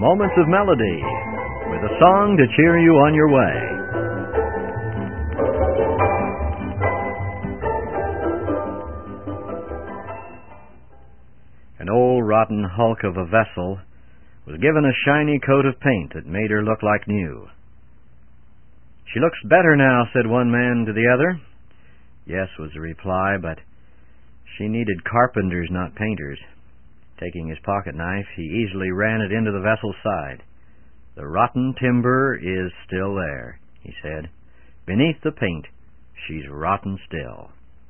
Moments of Melody, with a song to cheer you on your way. An old rotten hulk of a vessel was given a shiny coat of paint that made her look like new. "She looks better now," said one man to the other. "Yes," was the reply, "but she needed carpenters, not painters." Taking his pocket knife, he easily ran it into the vessel's side. "The rotten timber is still there," he said. "Beneath the paint, she's rotten still."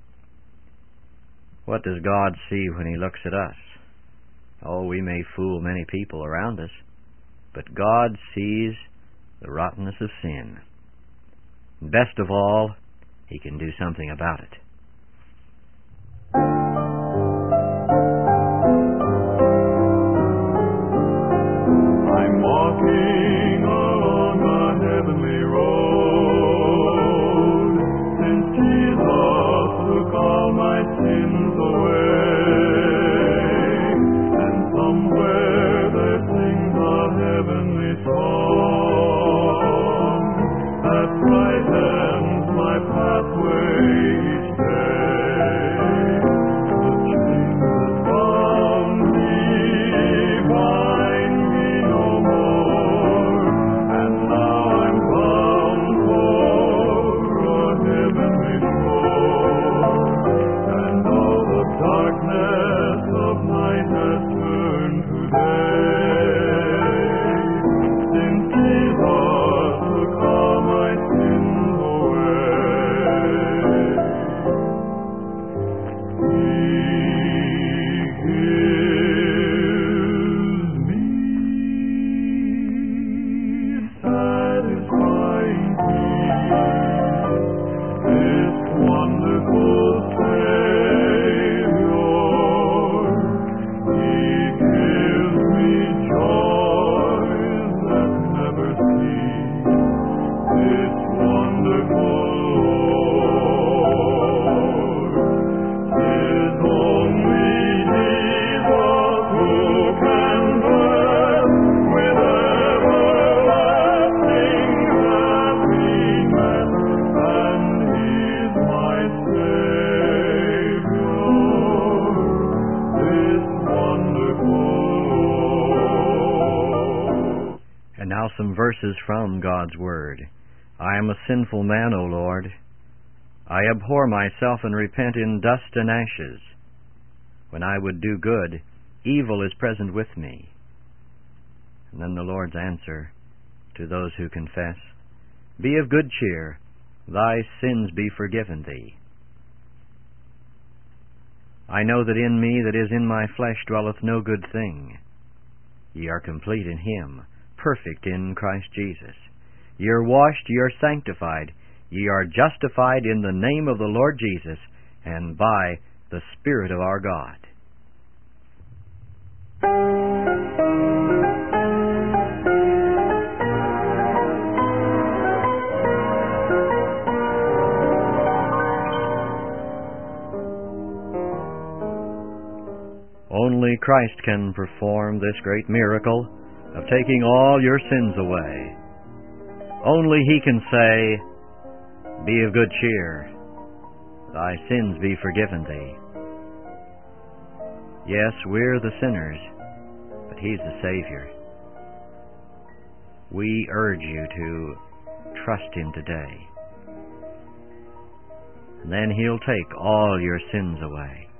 What does God see when He looks at us? Oh, we may fool many people around us, but God sees the rottenness of sin. And best of all, He can do something about it. I'm walking along a heavenly road, since Jesus took all my sins away, and somewhere there sings a heavenly song that brightens my pathway each day. The chains that bound me bind me no more, and now I'm bound for a heavenly shore, and all the darkness of night has turned to day, since Jesus took all my sins away. He gives me satisfying peace, this wonderful Savior. He gives me joys that never cease, this wonderful Lord. 'Tis only Jesus who can bless with everlasting happiness, and He's my Savior, this wonderful Lord. And now some verses from God's Word. "I am a sinful man, O Lord. I abhor myself and repent in dust and ashes. When I would do good, evil is present with me." And then the Lord's answer to those who confess, "Be of good cheer, thy sins be forgiven thee. I know that in me, that is in my flesh, dwelleth no good thing. Ye are complete in Him, perfect in Christ Jesus. Ye are washed, ye are sanctified, ye are justified in the name of the Lord Jesus, and by the Spirit of our God." Only Christ can perform this great miracle of taking all your sins away. Only He can say, "Be of good cheer, thy sins be forgiven thee." Yes, we're the sinners, but He's the Savior. We urge you to trust Him today, and then He'll take all your sins away.